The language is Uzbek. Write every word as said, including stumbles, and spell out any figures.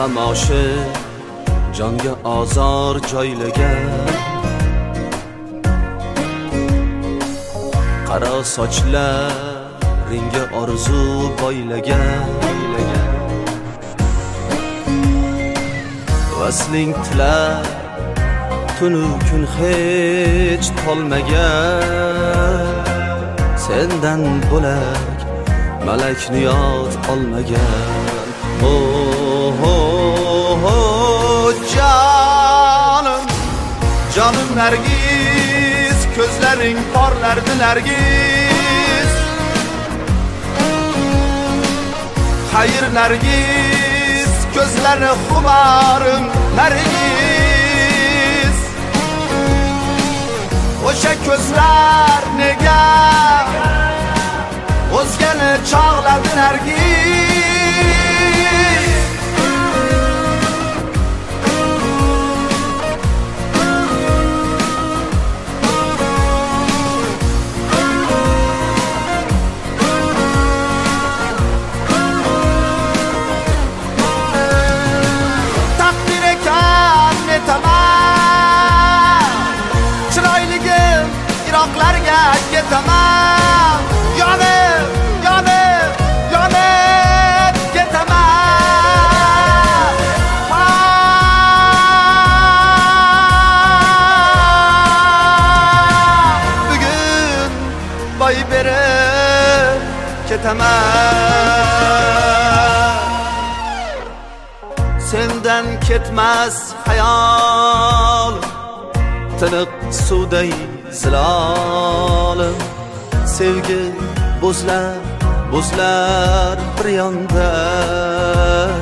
xamoshi jonga ozor joylagan, qaro sochlaringga orzu boylagan, vasling tilar tunu kun hech tolmagan, sendan bo'lak malakni yod olmagan. Oh, oh, oh, canım, canım Nergiz, gözlerin parlardı Nergiz. Hayır Nergiz, gözleri xumarım Nergiz. O'sha ko'zlar nega o'zgani chog'ladi Nergiz. Takdir ekan netaman, chiroyligim Iroqlarga ketaman. Yonib, yonib, yonib ketaman. Bugun boy berib ketaman. Sendan ketmas hayol, tiniq suvday zilolim. Sevgi buzlar, buzlar bir yonda.